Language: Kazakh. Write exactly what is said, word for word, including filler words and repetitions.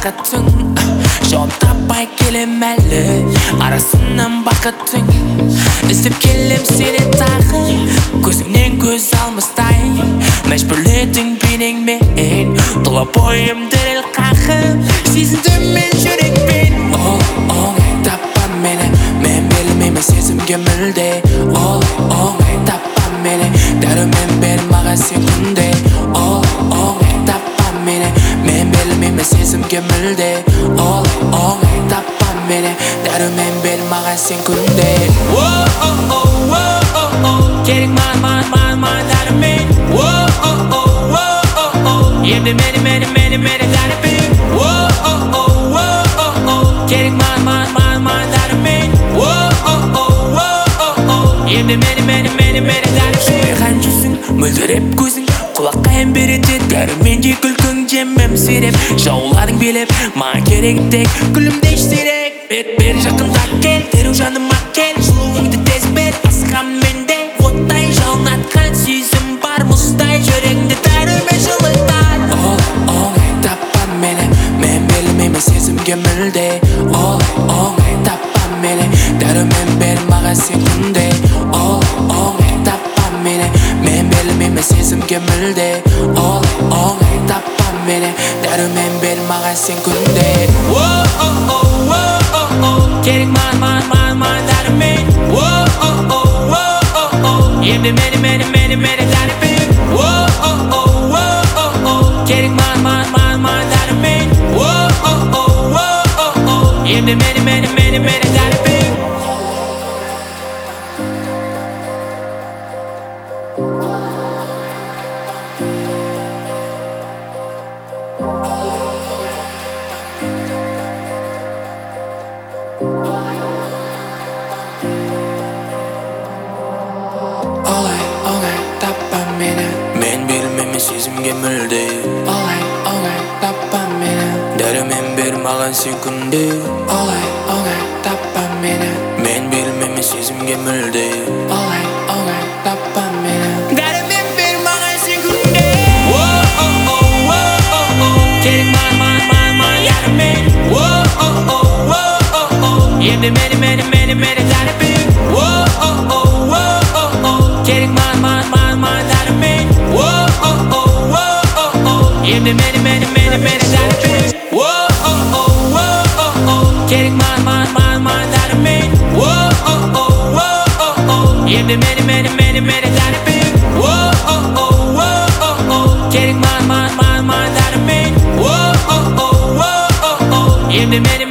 baqatsың, жауап таппай келем әлі, арасынан бақыттың. Іздеп келем сені тағы, көзіңнен көз алмастай, мәжбүрледің бейнеңмен, тұла бойым діріл қағып, сезіндім мен жүрекпен. Ол оңай таппа мені, мен берілмеймін сезімге мүлде. Ол оңай таппа мені, дәрумен бер маған сен күнде. Ол оңай таппа мені, мен берілмеймін сезімге мүлде. Ол оңай таппа мені, дәрумен бер маған сен күнде. Керек маған, маған, маған, маған дәрумен. Енді мені, мені, мені, мені дәрумен. Керек маған, маған, маған, маған дәрумен. Енді мені, мені, мені, мені дәрумен. Жайған жүзің, мөлдіреп көзің, құлаққайын береді дәрумендей күлкің. Жемім сиреп, жауладың билеп, маған керек тек күлімдей сирек. Бет бер жақындап кел, дереу жаныма кел, жылуыңды тез бер, асқан менде оттай жалынатқан сезім бар, мұздай жүрегіңді дәрумен жылытар. Ол оңай таппа мені, мен берілмеймін сезімге мүлде. Ол оңай таппа мені, дәрумен бер маған сен күнде. Ол оңай таппа мені, мен берілмеймін сезімге мүлде. Ол оңай таппа мені, дәрумен бер маған сен күнде. Керек маған, маған, маған, маған дәрумен. Енді мені, мені, мені, мені дәрумен. Керек маған, маған, маған, маған дәрумен. Енді мені, мені, мені, мені дәрумен. Олай, оңай таппа мені, мен берілмеймін сезімге мүлде. Олай, оңай таппа мені, дәрумен бер маған сен күнде. Олай, оңай таппа мені, мен берілмеймін сезімге мүлде. Олай, оңай таппа мені, дәрумен бер маған сен күнде. Керек маған, маған, маған, маған дәрумен. Енді мені, мені, мені, мені дәрумен. Керек маған, маған, маған, маған дәрумен. Енді мені, мені, мені, мені дәрумен. Керек маған, маған, маған, маған дәрумен. Енді мені, мені, мені, мені дәрумен. Керек маған, маған, маған, маған дәрумен. Енді мені